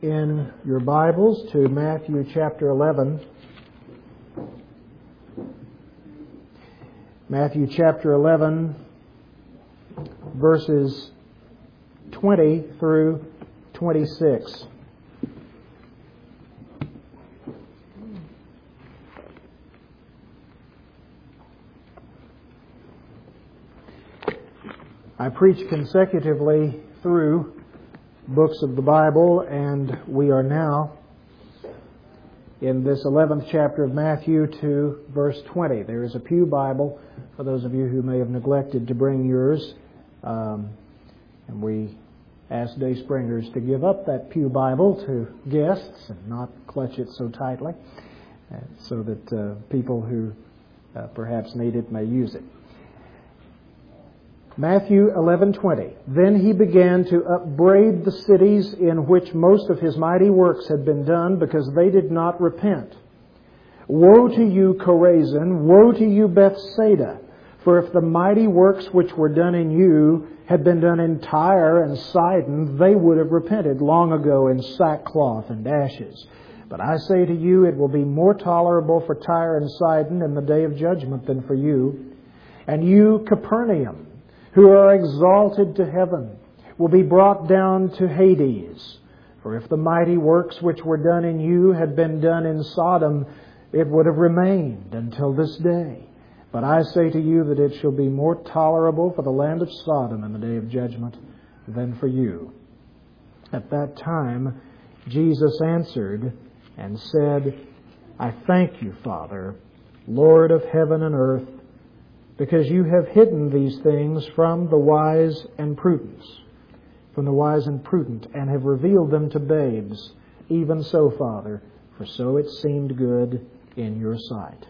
In your Bibles to Matthew chapter 11. Matthew chapter 11, verses 20 through 26. I preach consecutively through books of the Bible, and we are now in this 11th chapter of Matthew to verse 20. There is a pew Bible for those of you who may have neglected to bring yours, and we ask Day Springers to give up that pew Bible to guests and not clutch it so tightly, so that people who perhaps need it may use it. Matthew 11:20. Then he began to upbraid the cities in which most of his mighty works had been done, because they did not repent. Woe to you, Chorazin! Woe to you, Bethsaida! For if the mighty works which were done in you had been done in Tyre and Sidon, they would have repented long ago in sackcloth and ashes. But I say to you, it will be more tolerable for Tyre and Sidon in the day of judgment than for you. And you, Capernaum, who are exalted to heaven, will be brought down to Hades. For if the mighty works which were done in you had been done in Sodom, it would have remained until this day. But I say to you that it shall be more tolerable for the land of Sodom in the day of judgment than for you. At that time, Jesus answered and said, I thank you, Father, Lord of heaven and earth, because you have hidden these things from the wise and prudent, and have revealed them to babes. Even so, Father, for so it seemed good in your sight.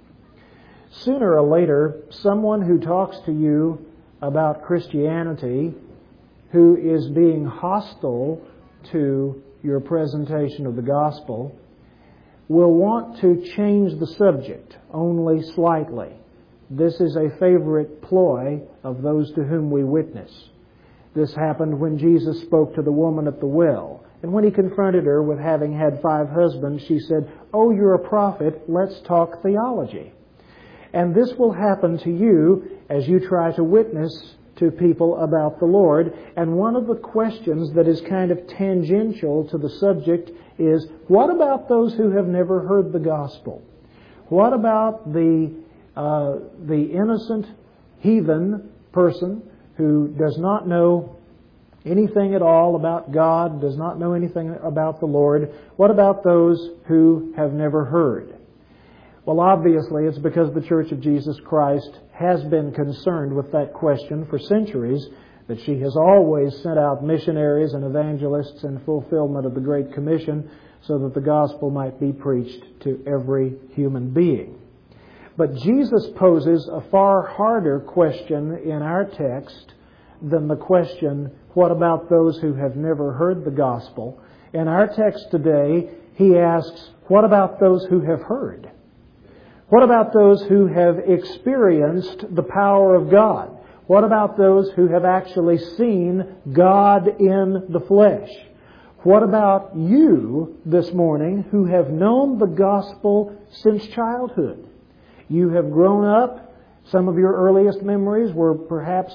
Sooner or later, someone who talks to you about Christianity, who is being hostile to your presentation of the gospel, will want to change the subject only slightly. This is a favorite ploy of those to whom we witness. This happened when Jesus spoke to the woman at the well. And when he confronted her with having had 5 husbands, she said, "Oh, you're a prophet, let's talk theology." And this will happen to you as you try to witness to people about the Lord. And one of the questions that is kind of tangential to the subject is, what about those who have never heard the gospel? What about the innocent heathen person who does not know anything at all about God, does not know anything about the Lord? What about those who have never heard? Well, obviously, it's because the Church of Jesus Christ has been concerned with that question for centuries, that she has always sent out missionaries and evangelists in fulfillment of the Great Commission so that the gospel might be preached to every human being. But Jesus poses a far harder question in our text than the question, what about those who have never heard the gospel? In our text today, he asks, what about those who have heard? What about those who have experienced the power of God? What about those who have actually seen God in the flesh? What about you this morning who have known the gospel since childhood? You have grown up. Some of your earliest memories were perhaps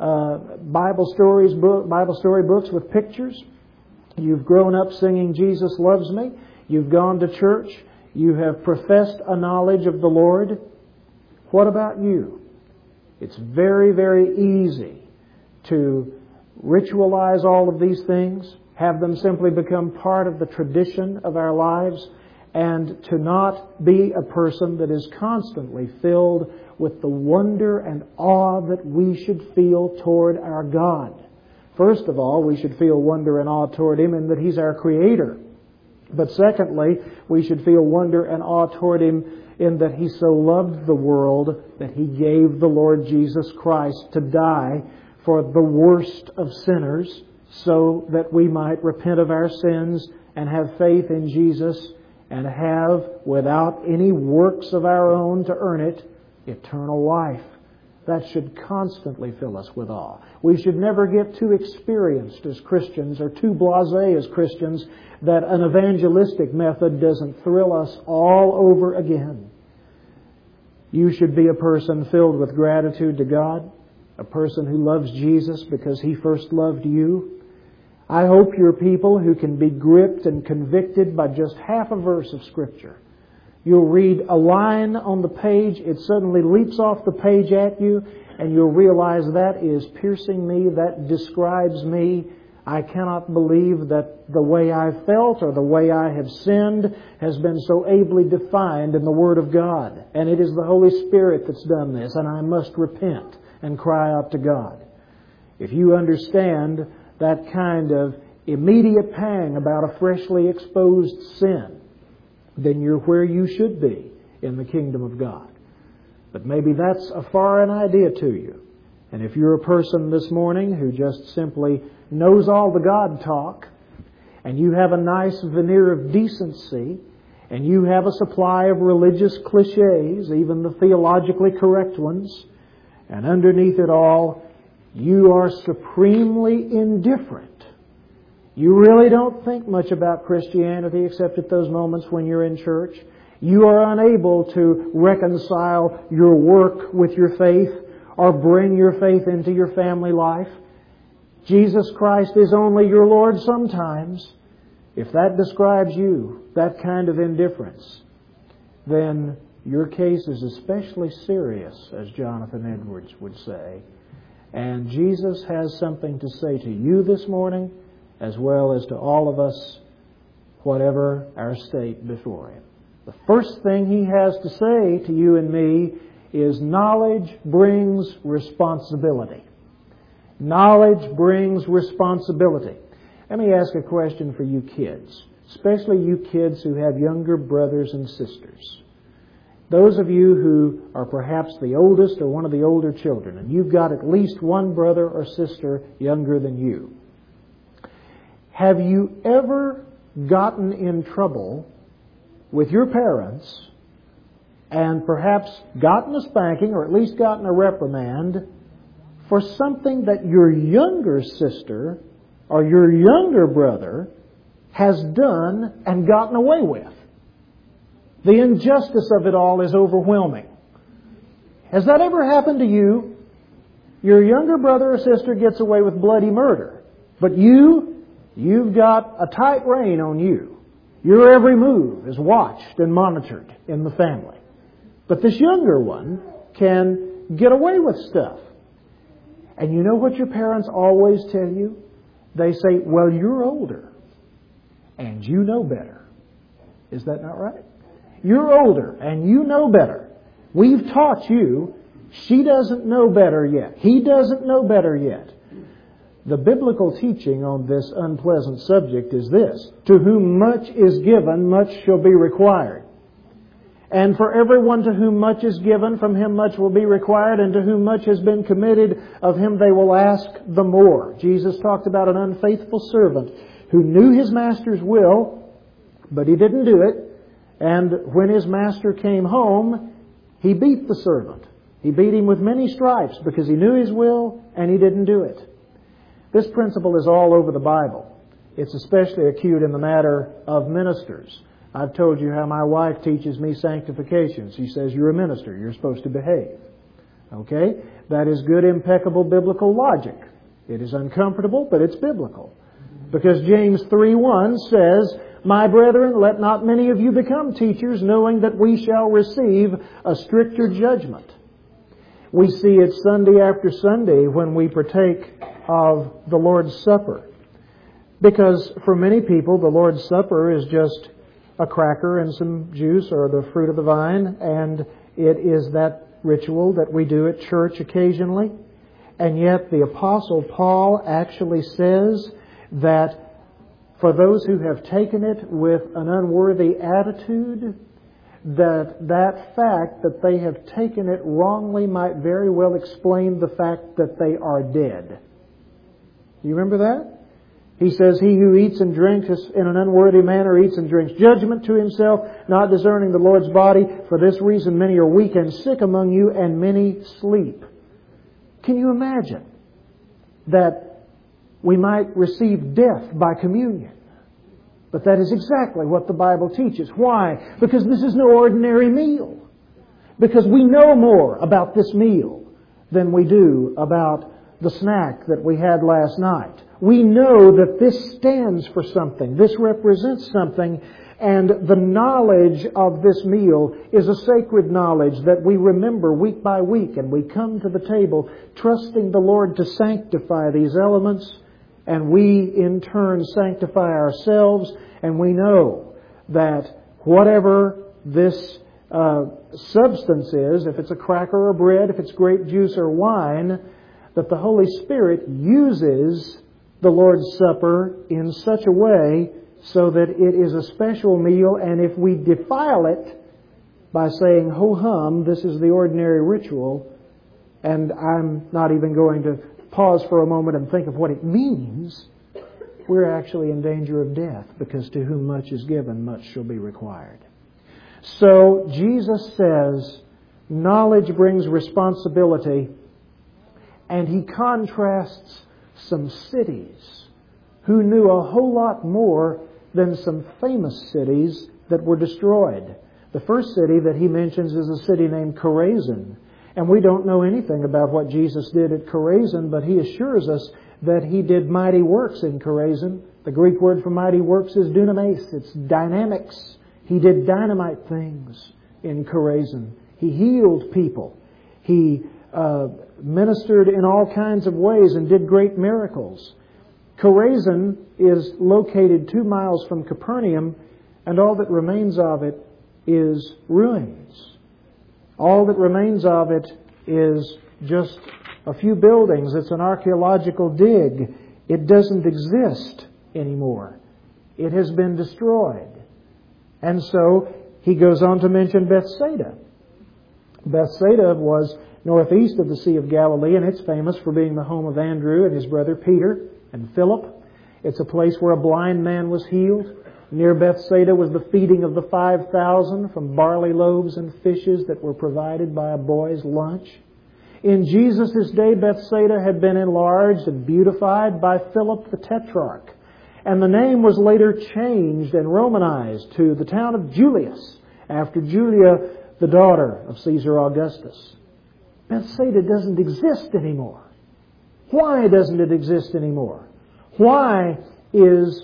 Bible story books with pictures. You've grown up singing Jesus Loves Me. You've gone to church. You have professed a knowledge of the Lord. What about you? It's very, very easy to ritualize all of these things, have them simply become part of the tradition of our lives, and to not be a person that is constantly filled with the wonder and awe that we should feel toward our God. First of all, we should feel wonder and awe toward Him in that He's our Creator. But secondly, we should feel wonder and awe toward Him in that He so loved the world that He gave the Lord Jesus Christ to die for the worst of sinners, so that we might repent of our sins and have faith in Jesus and have, without any works of our own to earn it, eternal life. That should constantly fill us with awe. We should never get too experienced as Christians or too blasé as Christians that an evangelistic method doesn't thrill us all over again. You should be a person filled with gratitude to God, a person who loves Jesus because He first loved you. I hope you're people who can be gripped and convicted by just half a verse of Scripture. You'll read a line on the page, it suddenly leaps off the page at you, and you'll realize that is piercing me, that describes me. I cannot believe that the way I've felt or the way I have sinned has been so ably defined in the Word of God. And it is the Holy Spirit that's done this, and I must repent and cry out to God. If you understand that kind of immediate pang about a freshly exposed sin, then you're where you should be in the kingdom of God. But maybe that's a foreign idea to you. And if you're a person this morning who just simply knows all the God talk, and you have a nice veneer of decency, and you have a supply of religious cliches, even the theologically correct ones, and underneath it all, you are supremely indifferent. You really don't think much about Christianity except at those moments when you're in church. You are unable to reconcile your work with your faith or bring your faith into your family life. Jesus Christ is only your Lord sometimes. If that describes you, that kind of indifference, then your case is especially serious, as Jonathan Edwards would say. And Jesus has something to say to you this morning, as well as to all of us, whatever our state before Him. The first thing He has to say to you and me is knowledge brings responsibility. Knowledge brings responsibility. Let me ask a question for you kids, especially you kids who have younger brothers and sisters. Those of you who are perhaps the oldest or one of the older children, and you've got at least one brother or sister younger than you. Have you ever gotten in trouble with your parents and perhaps gotten a spanking or at least gotten a reprimand for something that your younger sister or your younger brother has done and gotten away with? The injustice of it all is overwhelming. Has that ever happened to you? Your younger brother or sister gets away with bloody murder, but you've got a tight rein on you. Your every move is watched and monitored in the family. But this younger one can get away with stuff. And you know what your parents always tell you? They say, well, you're older and you know better. Is that not right? You're older and you know better. We've taught you. She doesn't know better yet. He doesn't know better yet. The biblical teaching on this unpleasant subject is this: to whom much is given, much shall be required. And for everyone to whom much is given, from him much will be required, and to whom much has been committed, of him they will ask the more. Jesus talked about an unfaithful servant who knew his master's will, but he didn't do it. And when his master came home, he beat the servant. He beat him with many stripes because he knew his will and he didn't do it. This principle is all over the Bible. It's especially acute in the matter of ministers. I've told you how my wife teaches me sanctification. She says, you're a minister. You're supposed to behave. Okay? That is good, impeccable biblical logic. It is uncomfortable, but it's biblical. Because James 3:1 says, my brethren, let not many of you become teachers, knowing that we shall receive a stricter judgment. We see it Sunday after Sunday when we partake of the Lord's Supper. Because for many people, the Lord's Supper is just a cracker and some juice or the fruit of the vine, and it is that ritual that we do at church occasionally. And yet the Apostle Paul actually says that for those who have taken it with an unworthy attitude, that fact that they have taken it wrongly might very well explain the fact that they are dead. You remember that? He says, he who eats and drinks in an unworthy manner eats and drinks judgment to himself, not discerning the Lord's body. For this reason many are weak and sick among you, and many sleep. Can you imagine that we might receive death by communion? But that is exactly what the Bible teaches. Why? Because this is no ordinary meal. Because we know more about this meal than we do about the snack that we had last night. We know that this stands for something. This represents something. And the knowledge of this meal is a sacred knowledge that we remember week by week. And we come to the table trusting the Lord to sanctify these elements. And we in turn sanctify ourselves. And we know that whatever this substance is, if it's a cracker or bread, if it's grape juice or wine, that the Holy Spirit uses the Lord's Supper in such a way so that it is a special meal, and if we defile it by saying, ho-hum, this is the ordinary ritual, and I'm not even going to pause for a moment and think of what it means, we're actually in danger of death, because to whom much is given, much shall be required. So Jesus says, knowledge brings responsibility, and He contrasts some cities who knew a whole lot more than some famous cities that were destroyed. The first city that He mentions is a city named Chorazin. And we don't know anything about what Jesus did at Chorazin, but He assures us that He did mighty works in Chorazin. The Greek word for mighty works is dunamis. It's dynamics. He did dynamite things in Chorazin. He healed people. He ministered in all kinds of ways and did great miracles. Chorazin is located 2 miles from Capernaum, and all that remains of it is ruins. All that remains of it is just a few buildings. It's an archaeological dig. It doesn't exist anymore. It has been destroyed. And so he goes on to mention Bethsaida. Bethsaida was northeast of the Sea of Galilee, and it's famous for being the home of Andrew and his brother Peter and Philip. It's a place where a blind man was healed. Near Bethsaida was the feeding of the 5,000 from barley loaves and fishes that were provided by a boy's lunch. In Jesus' day, Bethsaida had been enlarged and beautified by Philip the Tetrarch. And the name was later changed and Romanized to the town of Julias, after Julia, the daughter of Caesar Augustus. Bethsaida doesn't exist anymore. Why doesn't it exist anymore? Why is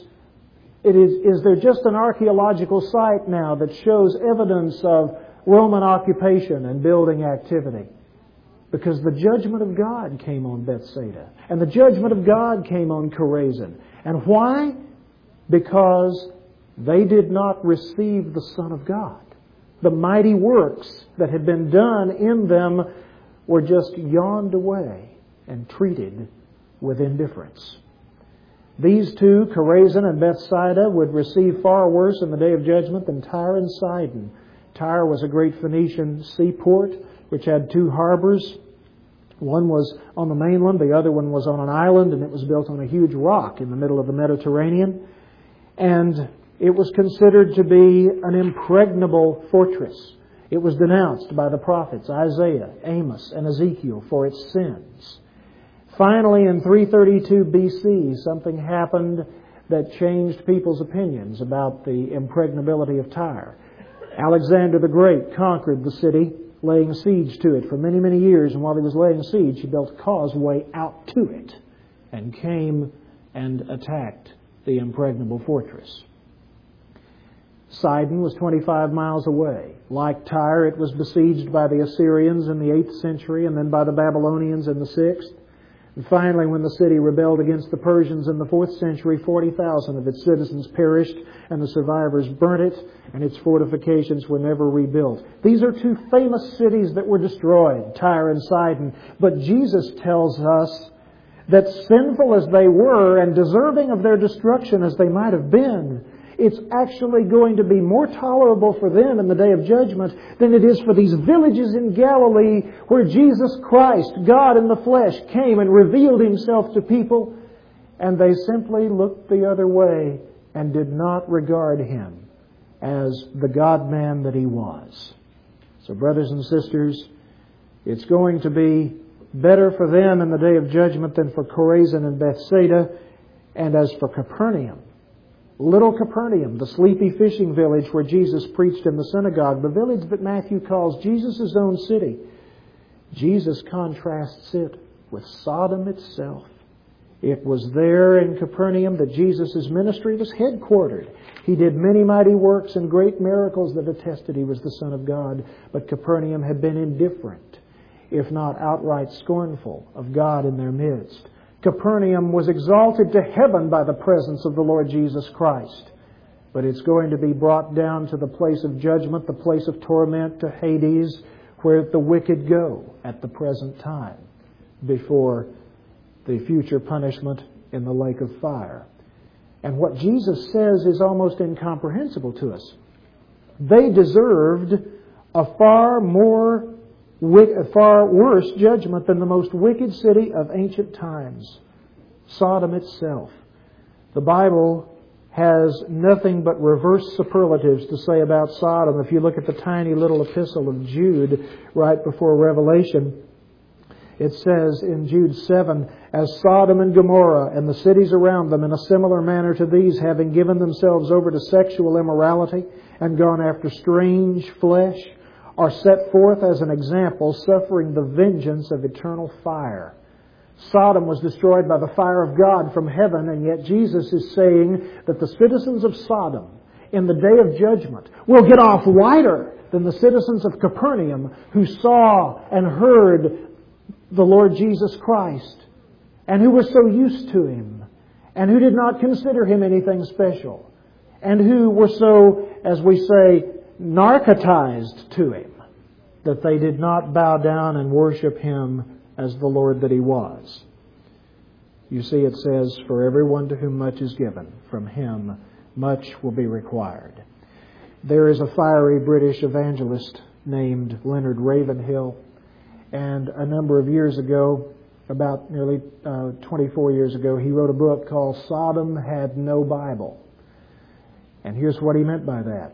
there just an archaeological site now that shows evidence of Roman occupation and building activity? Because the judgment of God came on Bethsaida. And the judgment of God came on Chorazin. And why? Because they did not receive the Son of God. The mighty works that had been done in them were just yawned away and treated with indifference. These two, Chorazin and Bethsaida, would receive far worse in the day of judgment than Tyre and Sidon. Tyre was a great Phoenician seaport which had 2 harbors. One was on the mainland, the other one was on an island, and it was built on a huge rock in the middle of the Mediterranean. And it was considered to be an impregnable fortress. It was denounced by the prophets Isaiah, Amos, and Ezekiel for its sins. Finally, in 332 BC, something happened that changed people's opinions about the impregnability of Tyre. Alexander the Great conquered the city, laying siege to it for many, many years. And while he was laying siege, he built a causeway out to it and came and attacked the impregnable fortress. Sidon was 25 miles away. Like Tyre, it was besieged by the Assyrians in the 8th century and then by the Babylonians in the 6th. And finally, when the city rebelled against the Persians in the 4th century, 40,000 of its citizens perished, and the survivors burnt it, and its fortifications were never rebuilt. These are 2 famous cities that were destroyed, Tyre and Sidon. But Jesus tells us that sinful as they were and deserving of their destruction as they might have been, it's actually going to be more tolerable for them in the day of judgment than it is for these villages in Galilee where Jesus Christ, God in the flesh, came and revealed Himself to people, and they simply looked the other way and did not regard Him as the God-man that He was. So, brothers and sisters, it's going to be Better for them in the day of judgment than for Chorazin and Bethsaida. And as for Capernaum, little Capernaum, the sleepy fishing village where Jesus preached in the synagogue, the village that Matthew calls Jesus' own city, Jesus contrasts it with Sodom itself. It was there in Capernaum that Jesus' ministry was headquartered. He did many mighty works and great miracles that attested He was the Son of God. But Capernaum had been indifferent, if not outright scornful, of God in their midst. Capernaum was exalted to heaven by the presence of the Lord Jesus Christ. But it's going to be brought down to the place of judgment, the place of torment, to Hades, where the wicked go at the present time, before the future punishment in the lake of fire. And what Jesus says is almost incomprehensible to us. They deserved a far worse judgment than the most wicked city of ancient times, Sodom itself. The Bible has nothing but reverse superlatives to say about Sodom. If you look at the tiny little epistle of Jude right before Revelation, it says in Jude 7, as Sodom and Gomorrah and the cities around them in a similar manner to these, having given themselves over to sexual immorality and gone after strange flesh, are set forth as an example, suffering the vengeance of eternal fire. Sodom was destroyed by the fire of God from heaven, and yet Jesus is saying that the citizens of Sodom in the day of judgment will get off lighter than the citizens of Capernaum who saw and heard the Lord Jesus Christ, and who were so used to Him, and who did not consider Him anything special, and who were so, as we say, narcotized to Him, that they did not bow down and worship Him as the Lord that He was. You see, it says, for everyone to whom much is given, from him much will be required. There is a fiery British evangelist named Leonard Ravenhill, and a number of years ago, about nearly 24 years ago, he wrote a book called Sodom Had No Bible. And here's what he meant by that.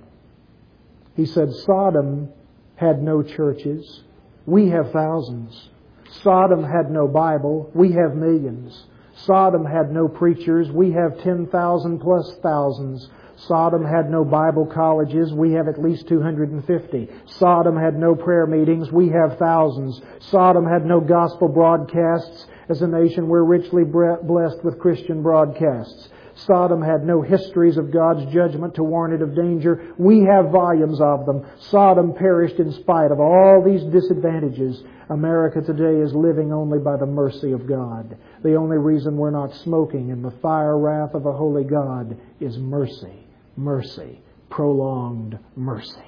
He said, Sodom had no churches. We have thousands. Sodom had no Bible. We have millions. Sodom had no preachers. We have 10,000 plus thousands. Sodom had no Bible colleges. We have at least 250. Sodom had no prayer meetings. We have thousands. Sodom had no gospel broadcasts. As a nation, we're richly blessed with Christian broadcasts. Sodom had no histories of God's judgment to warn it of danger. We have volumes of them. Sodom perished in spite of all these disadvantages. America today is living only by the mercy of God. The only reason we're not smoking in the fire wrath of a holy God is mercy. Mercy. Prolonged mercy.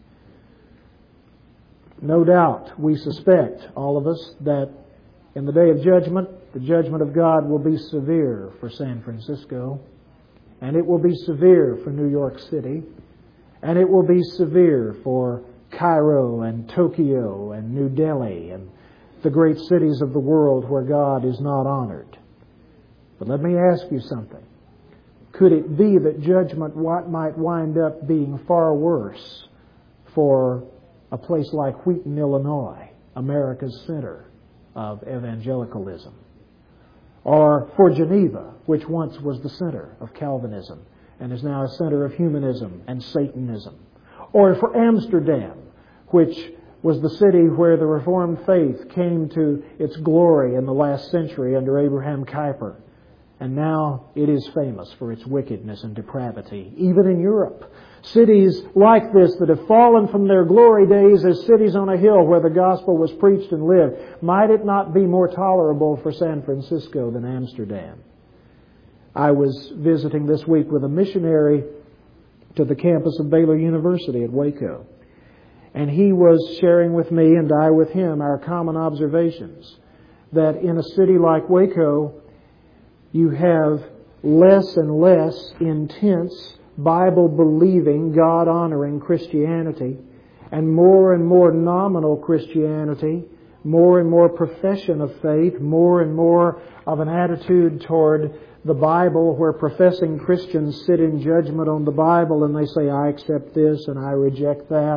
No doubt, we suspect, all of us, that in the day of judgment, the judgment of God will be severe for San Francisco, and it will be severe for New York City, and it will be severe for Cairo and Tokyo and New Delhi and the great cities of the world where God is not honored. But let me ask you something. Could it be that judgment might wind up being far worse for a place like Wheaton, Illinois, America's center of evangelicalism? Or for Geneva, which once was the center of Calvinism and is now a center of humanism and Satanism? Or for Amsterdam, which was the city where the Reformed faith came to its glory in the last century under Abraham Kuyper. And now it is famous for its wickedness and depravity, even in Europe. Cities like this that have fallen from their glory days as cities on a hill where the gospel was preached and lived, might it not be more tolerable for San Francisco than Amsterdam? I was visiting this week with a missionary to the campus of Baylor University at Waco. And he was sharing with me, and I with him, our common observations, that in a city like Waco, you have less and less intense, Bible-believing, God-honoring Christianity, and more nominal Christianity, more and more profession of faith, more and more of an attitude toward the Bible where professing Christians sit in judgment on the Bible and they say, I accept this and I reject that.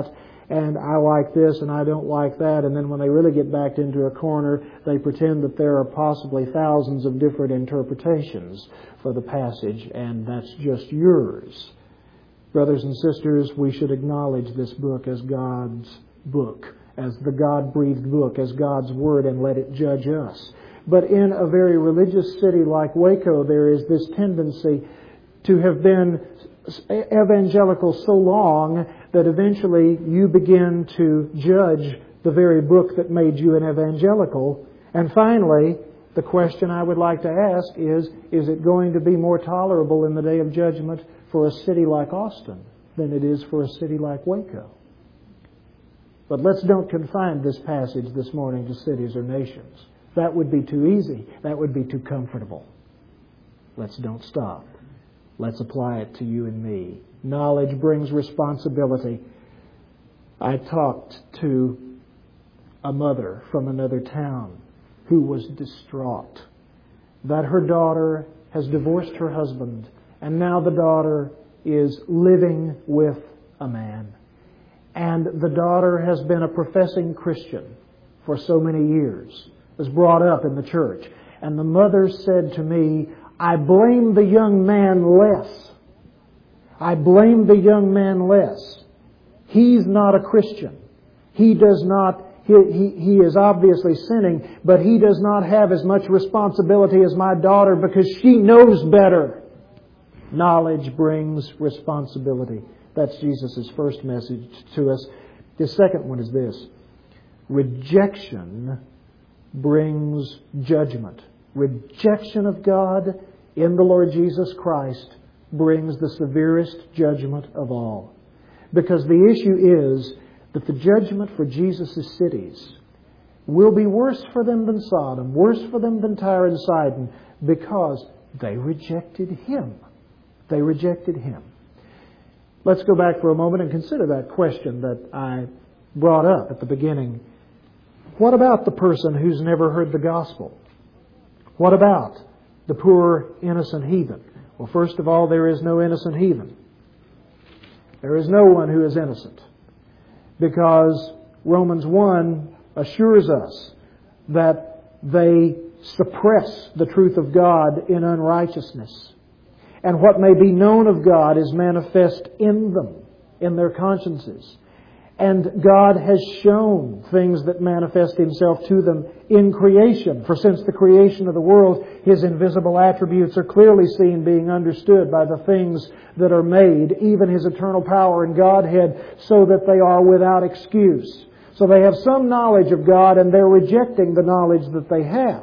and I like this and I don't like that, and then when they really get backed into a corner, they pretend that there are possibly thousands of different interpretations for the passage, and that's just yours. Brothers and sisters, we should acknowledge this book as God's book, as the God-breathed book, as God's Word, and let it judge us. But in a very religious city like Waco, there is this tendency to have been evangelical so long that eventually you begin to judge the very book that made you an evangelical. And finally, the question I would like to ask is it going to be more tolerable in the day of judgment for a city like Austin than it is for a city like Waco? But let's don't confine this passage this morning to cities or nations. That would be too easy. That would be too comfortable. Let's don't stop. Let's apply it to you and me. Knowledge brings responsibility. I talked to a mother from another town who was distraught that her daughter has divorced her husband, and now the daughter is living with a man. And the daughter has been a professing Christian for so many years, was brought up in the church. And the mother said to me, I blame the young man less. I blame the young man less. He's not a Christian. He does not, he is obviously sinning, but he does not have as much responsibility as my daughter because she knows better. Knowledge brings responsibility. That's Jesus' first message to us. The second one is this. Rejection brings judgment. Rejection of God in the Lord Jesus Christ brings the severest judgment of all. Because the issue is that the judgment for Jesus' cities will be worse for them than Sodom, worse for them than Tyre and Sidon, because they rejected Him. They rejected Him. Let's go back for a moment and consider that question that I brought up at the beginning. What about the person who's never heard the gospel? What about the poor, innocent heathen? Well, first of all, there is no innocent heathen. There is no one who is innocent. Because Romans 1 assures us that they suppress the truth of God in unrighteousness. And what may be known of God is manifest in them, in their consciences. And God has shown things that manifest Himself to them in creation. For since the creation of the world, His invisible attributes are clearly seen, being understood by the things that are made, even His eternal power and Godhead, so that they are without excuse. So they have some knowledge of God, and they're rejecting the knowledge that they have.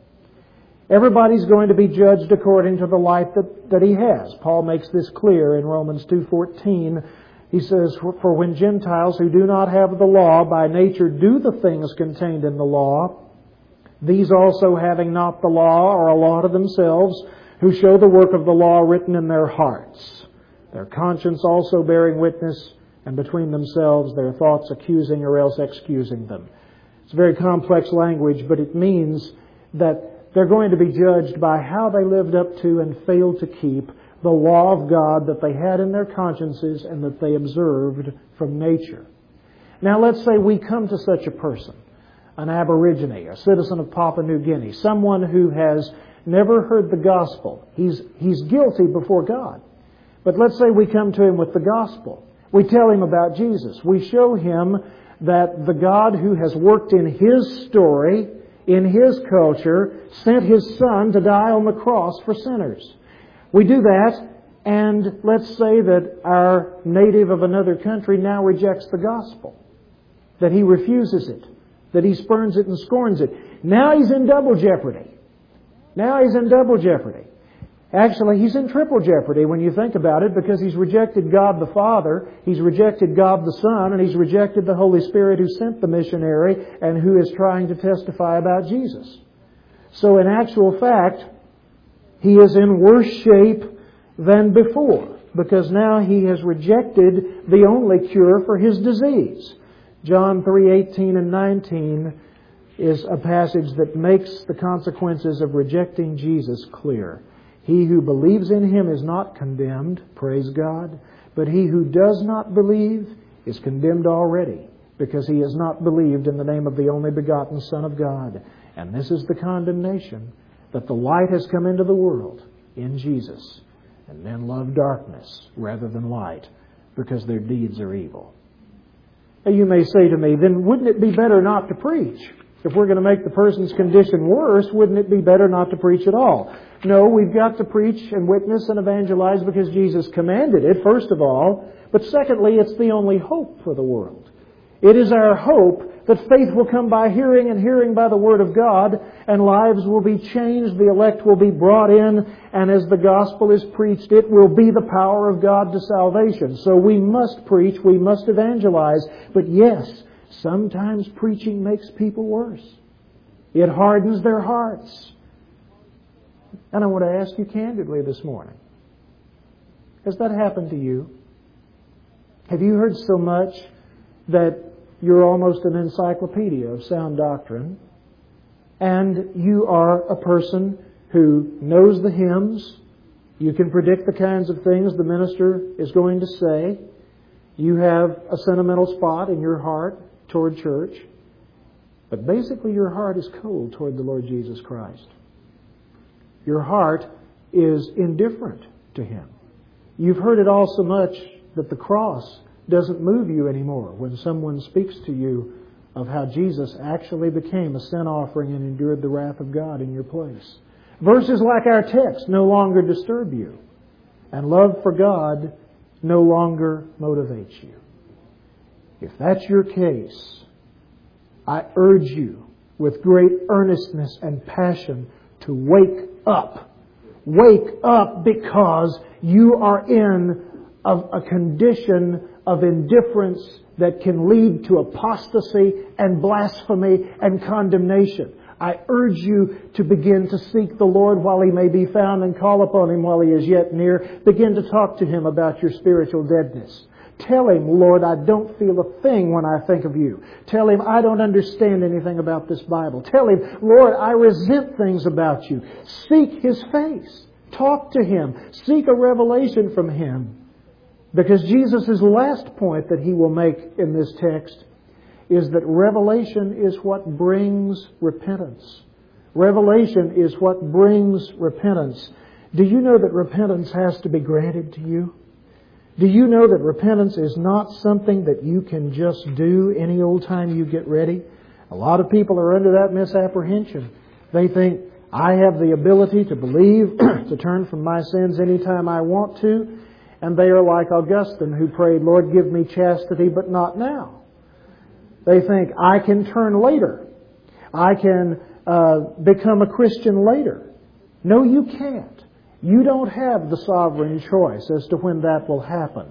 Everybody's going to be judged according to the life that he has. Paul makes this clear in Romans 2:14. He says, For when Gentiles who do not have the law by nature do the things contained in the law, these also having not the law are a law to themselves, who show the work of the law written in their hearts, their conscience also bearing witness, and between themselves their thoughts accusing or else excusing them. It's very complex language, but it means that they're going to be judged by how they lived up to and failed to keep the law of God that they had in their consciences and that they observed from nature. Now let's say we come to such a person, an aborigine, a citizen of Papua New Guinea, someone who has never heard the gospel. He's guilty before God. But let's say we come to him with the gospel. We tell him about Jesus. We show him that the God who has worked in his story, in his culture, sent His Son to die on the cross for sinners. We do that, and let's say that our native of another country now rejects the gospel, that he refuses it, that he spurns it and scorns it. Now he's in double jeopardy. Now he's in double jeopardy. Actually, he's in triple jeopardy when you think about it, because he's rejected God the Father, he's rejected God the Son, and he's rejected the Holy Spirit who sent the missionary and who is trying to testify about Jesus. So in actual fact, he is in worse shape than before, because now he has rejected the only cure for his disease. John 3:18 and 19 is a passage that makes the consequences of rejecting Jesus clear. He who believes in Him is not condemned, praise God, but he who does not believe is condemned already, because he has not believed in the name of the only begotten Son of God. And this is the condemnation, that the light has come into the world in Jesus, and men love darkness rather than light, because their deeds are evil. Now you may say to me, then wouldn't it be better not to preach? If we're going to make the person's condition worse, wouldn't it be better not to preach at all? No, we've got to preach and witness and evangelize because Jesus commanded it, first of all. But secondly, it's the only hope for the world. It is our hope that faith will come by hearing, and hearing by the Word of God, and lives will be changed, the elect will be brought in, and as the gospel is preached, it will be the power of God to salvation. So we must preach, we must evangelize, but yes, sometimes preaching makes people worse. It hardens their hearts. And I want to ask you candidly this morning, has that happened to you? Have you heard so much that you're almost an encyclopedia of sound doctrine, and you are a person who knows the hymns, you can predict the kinds of things the minister is going to say, you have a sentimental spot in your heart toward church, but basically your heart is cold toward the Lord Jesus Christ. Your heart is indifferent to Him. You've heard it all so much that the cross doesn't move you anymore when someone speaks to you of how Jesus actually became a sin offering and endured the wrath of God in your place. Verses like our text no longer disturb you, and love for God no longer motivates you. If that's your case, I urge you with great earnestness and passion to wake up. Wake up, because you are in a condition of indifference that can lead to apostasy and blasphemy and condemnation. I urge you to begin to seek the Lord while He may be found, and call upon Him while He is yet near. Begin to talk to Him about your spiritual deadness. Tell Him, Lord, I don't feel a thing when I think of You. Tell Him, I don't understand anything about this Bible. Tell Him, Lord, I resent things about You. Seek His face. Talk to Him. Seek a revelation from Him. Because Jesus' last point that He will make in this text is that revelation is what brings repentance. Revelation is what brings repentance. Do you know that repentance has to be granted to you? Do you know that repentance is not something that you can just do any old time you get ready? A lot of people are under that misapprehension. They think, I have the ability to believe, to turn from my sins anytime I want to. And they are like Augustine, who prayed, Lord, give me chastity, but not now. They think, I can turn later. I can become a Christian later. No, you can't. You don't have the sovereign choice as to when that will happen.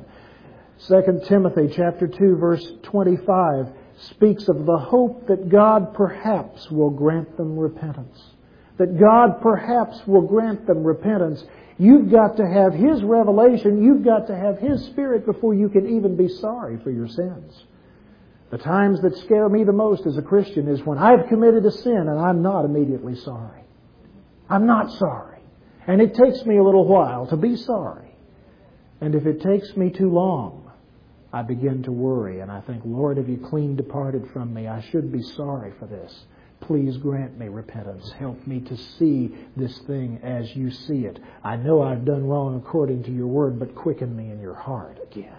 2 Timothy chapter 2, verse 25 speaks of the hope that God perhaps will grant them repentance. That God perhaps will grant them repentance. You've got to have His revelation. You've got to have His Spirit before you can even be sorry for your sins. The times that scare me the most as a Christian is when I've committed a sin and I'm not immediately sorry. I'm not sorry. And it takes me a little while to be sorry. And if it takes me too long, I begin to worry and I think, Lord, have You clean departed from me? I should be sorry for this. Please grant me repentance. Help me to see this thing as You see it. I know I've done wrong according to Your word, but quicken me in Your heart again.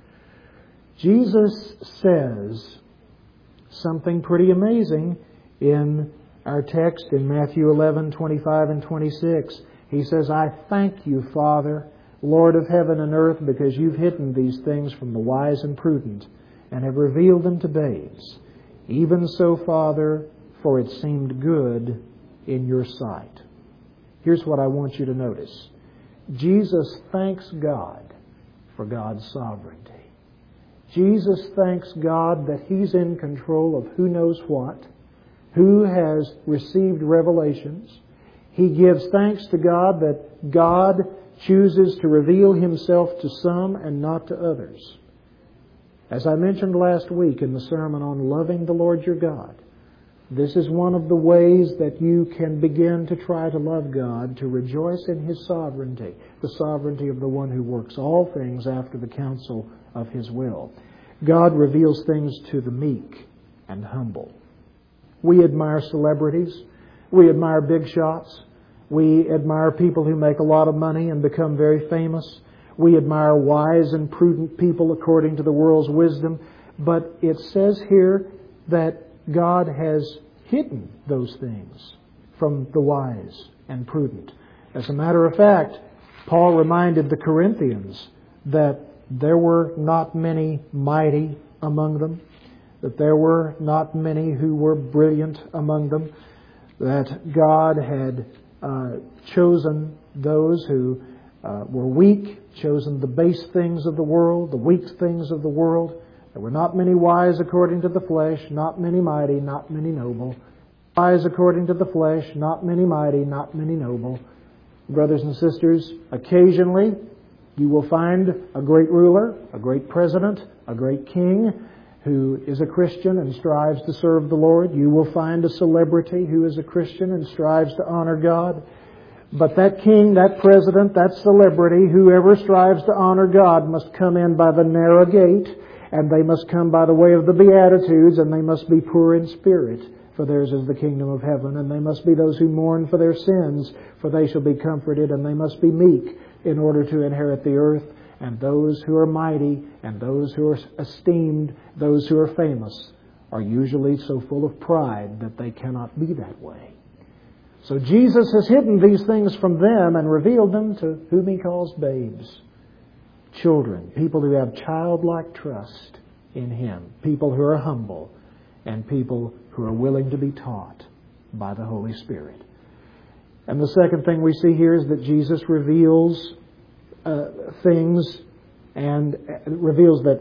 Jesus says something pretty amazing in our text in Matthew 11, 25 and 26. He says, I thank You, Father, Lord of heaven and earth, because You've hidden these things from the wise and prudent and have revealed them to babes. Even so, Father, for it seemed good in Your sight. Here's what I want you to notice. Jesus thanks God for God's sovereignty. Jesus thanks God that He's in control of who knows what, who has received revelations. He gives thanks to God that God chooses to reveal Himself to some and not to others. As I mentioned last week in the sermon on loving the Lord your God, this is one of the ways that you can begin to try to love God, to rejoice in His sovereignty, the sovereignty of the one who works all things after the counsel of His will. God reveals things to the meek and humble. We admire celebrities. We admire big shots. We admire people who make a lot of money and become very famous. We admire wise and prudent people according to the world's wisdom. But it says here that God has hidden those things from the wise and prudent. As a matter of fact, Paul reminded the Corinthians that there were not many mighty among them, that there were not many who were brilliant among them, that God had chosen those who were weak, chosen the base things of the world, the weak things of the world. There were not many wise according to the flesh, not many mighty, not many noble. Wise according to the flesh, not many mighty, not many noble. Brothers and sisters, occasionally you will find a great ruler, a great president, a great king who is a Christian and strives to serve the Lord. You will find a celebrity who is a Christian and strives to honor God. But that king, that president, that celebrity, whoever strives to honor God must come in by the narrow gate, and they must come by the way of the Beatitudes, and they must be poor in spirit, for theirs is the kingdom of heaven. And they must be those who mourn for their sins, for they shall be comforted. And they must be meek in order to inherit the earth. And those who are mighty and those who are esteemed, those who are famous, are usually so full of pride that they cannot be that way. So Jesus has hidden these things from them and revealed them to whom He calls babes, children, people who have childlike trust in Him, people who are humble, and people who are willing to be taught by the Holy Spirit. And the second thing we see here is that Jesus reveals things and reveals that,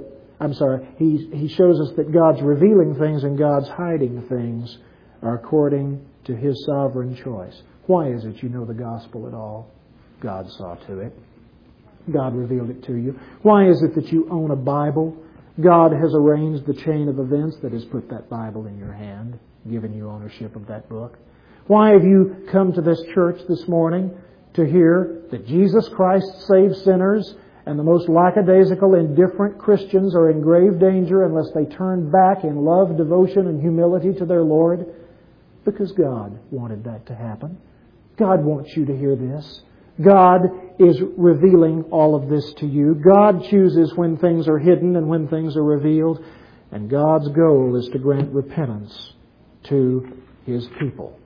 He shows us that God's revealing things and God's hiding things are according to His sovereign choice. Why is it you know the gospel at all? God saw to it. God revealed it to you. Why is it that you own a Bible? God has arranged the chain of events that has put that Bible in your hand, given you ownership of that book. Why have you come to this church this morning to hear that Jesus Christ saves sinners and the most lackadaisical, indifferent Christians are in grave danger unless they turn back in love, devotion, and humility to their Lord? Because God wanted that to happen. God wants you to hear this. God is revealing all of this to you. God chooses when things are hidden and when things are revealed. And God's goal is to grant repentance to His people.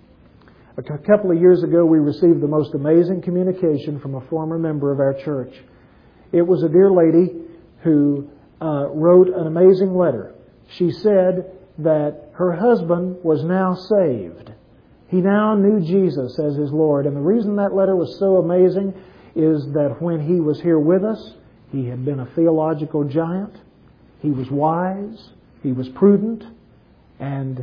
A couple of years ago, we received the most amazing communication from a former member of our church. It was a dear lady who wrote an amazing letter. She said that her husband was now saved. He now knew Jesus as his Lord. And the reason that letter was so amazing is that when he was here with us, he had been a theological giant. He was wise. He was prudent. And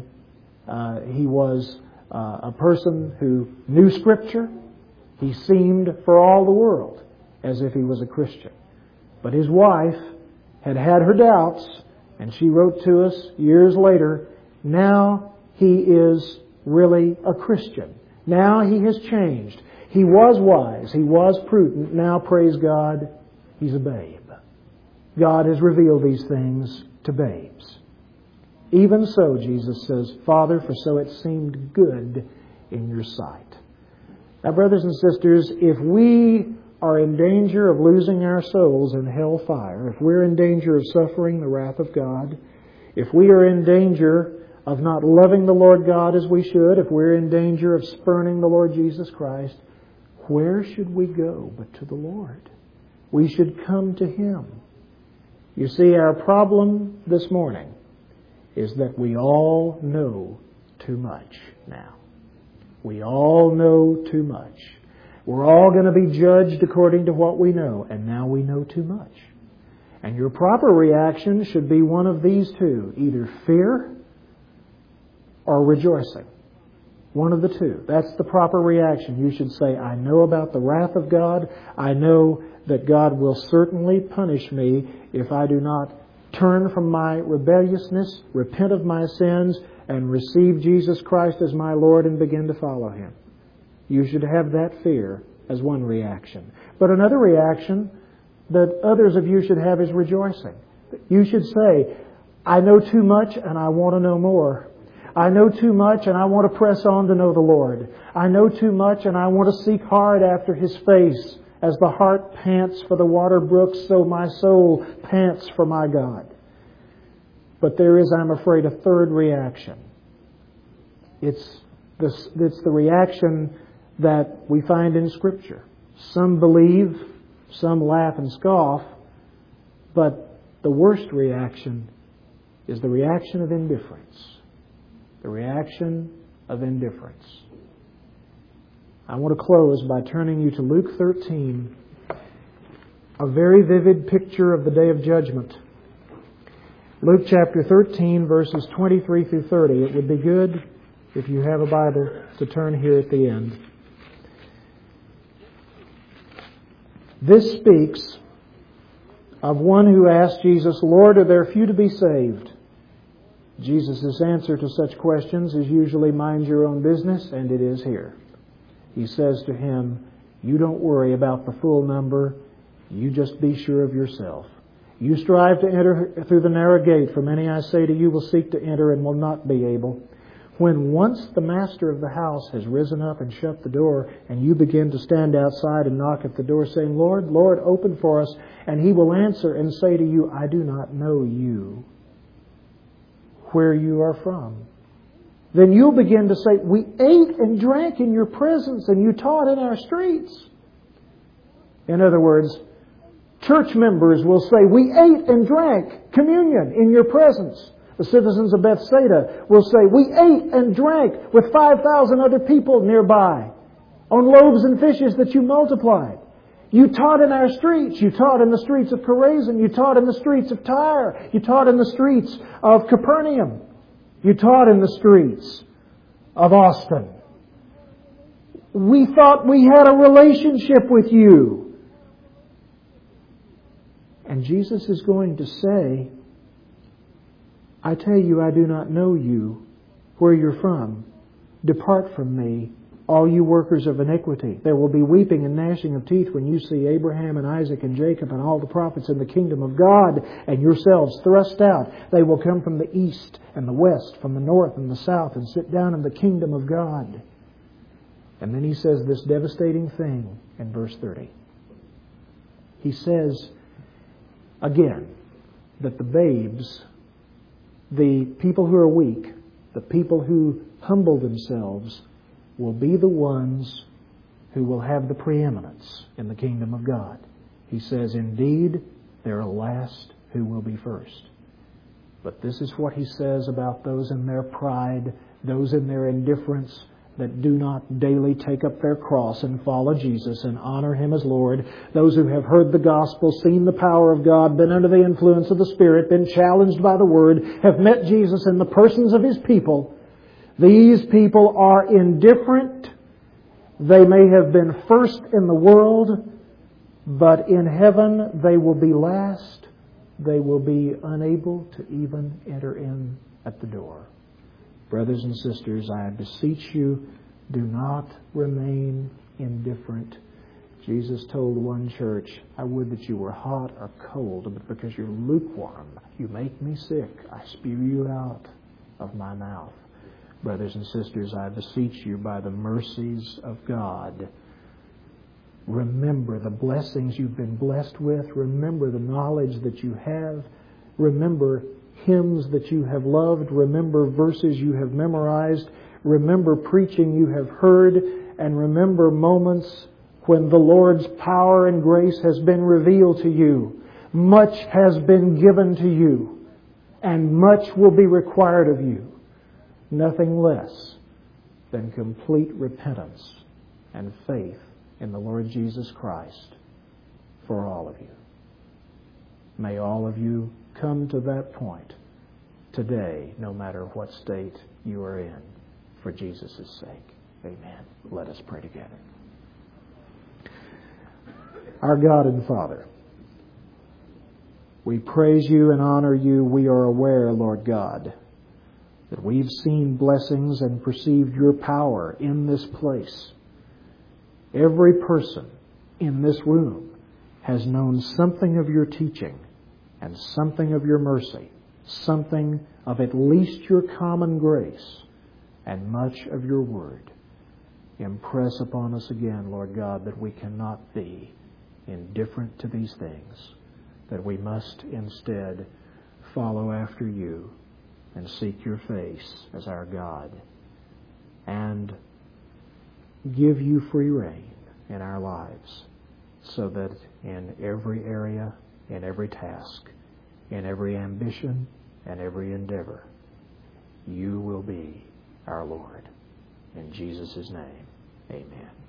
he was a person who knew Scripture. He seemed for all the world as if he was a Christian. But his wife had had her doubts, and she wrote to us years later, now he is really a Christian. Now he has changed. He was wise. He was prudent. Now, praise God, he's a babe. God has revealed these things to babes. Even so, Jesus says, Father, for so it seemed good in your sight. Now, brothers and sisters, if we are in danger of losing our souls in hellfire, if we're in danger of suffering the wrath of God, if we are in danger of not loving the Lord God as we should, if we're in danger of spurning the Lord Jesus Christ, where should we go but to the Lord? We should come to Him. You see, our problem this morning is that we all know too much now. We all know too much. We're all going to be judged according to what we know, and now we know too much. And your proper reaction should be one of these two, either fear or rejoicing. One of the two. That's the proper reaction. You should say, I know about the wrath of God. I know that God will certainly punish me if I do not turn from my rebelliousness, repent of my sins, and receive Jesus Christ as my Lord and begin to follow Him. You should have that fear as one reaction. But another reaction that others of you should have is rejoicing. You should say, I know too much and I want to know more. I know too much and I want to press on to know the Lord. I know too much and I want to seek hard after His face. As the hart pants for the water brooks, so my soul pants for my God. But there is, I'm afraid, a third reaction. It's the reaction that we find in Scripture. Some believe, some laugh and scoff, but the worst reaction is the reaction of indifference. The reaction of indifference. I want to close by turning you to Luke 13, a very vivid picture of the day of judgment. Luke chapter 13, verses 23 through 30. It would be good if you have a Bible to turn here at the end. This speaks of one who asked Jesus, Lord, are there few to be saved? Jesus' answer to such questions is usually mind your own business, and it is here. He says to him, you don't worry about the full number, you just be sure of yourself. You strive to enter through the narrow gate, for many, I say to you, will seek to enter and will not be able. When once the master of the house has risen up and shut the door, and you begin to stand outside and knock at the door, saying, Lord, Lord, open for us, and He will answer and say to you, I do not know you, where you are from. Then you'll begin to say, we ate and drank in your presence, and you taught in our streets. In other words, church members will say, we ate and drank communion in your presence. The citizens of Bethsaida will say, we ate and drank with 5,000 other people nearby on loaves and fishes that you multiplied. You taught in our streets. You taught in the streets of Chorazin. You taught in the streets of Tyre. You taught in the streets of Capernaum. You taught in the streets of Austin. We thought we had a relationship with you. And Jesus is going to say, I tell you, I do not know you, where you're from. Depart from me, all you workers of iniquity. There will be weeping and gnashing of teeth when you see Abraham and Isaac and Jacob and all the prophets in the kingdom of God and yourselves thrust out. They will come from the east and the west, from the north and the south, and sit down in the kingdom of God. And then He says this devastating thing in verse 30. He says, again, that the babes, the people who are weak, the people who humble themselves, will be the ones who will have the preeminence in the kingdom of God. He says, indeed, there are last who will be first. But this is what He says about those in their pride, those in their indifference, that do not daily take up their cross and follow Jesus and honor Him as Lord. Those who have heard the gospel, seen the power of God, been under the influence of the Spirit, been challenged by the Word, have met Jesus in the persons of His people. These people are indifferent. They may have been first in the world, but in heaven they will be last. They will be unable to even enter in at the door. Brothers and sisters, I beseech you, do not remain indifferent. Jesus told one church, I would that you were hot or cold, but because you're lukewarm, you make me sick. I spew you out of my mouth. Brothers and sisters, I beseech you by the mercies of God, remember the blessings you've been blessed with. Remember the knowledge that you have. Remember hymns that you have loved. Remember verses you have memorized. Remember preaching you have heard. And remember moments when the Lord's power and grace has been revealed to you. Much has been given to you, and much will be required of you. Nothing less than complete repentance and faith in the Lord Jesus Christ for all of you. May all of you come to that point today, no matter what state you are in, for Jesus' sake. Amen. Let us pray together. Our God and Father, we praise you and honor you. We are aware, Lord God, that we've seen blessings and perceived your power in this place. Every person in this room has known something of your teaching and something of your mercy, something of at least your common grace, and much of your word. Impress upon us again, Lord God, that we cannot be indifferent to these things, that we must instead follow after you and seek your face as our God, and give you free rein in our lives, so that in every area, in every task, in every ambition, and every endeavor, you will be our Lord. In Jesus' name, amen.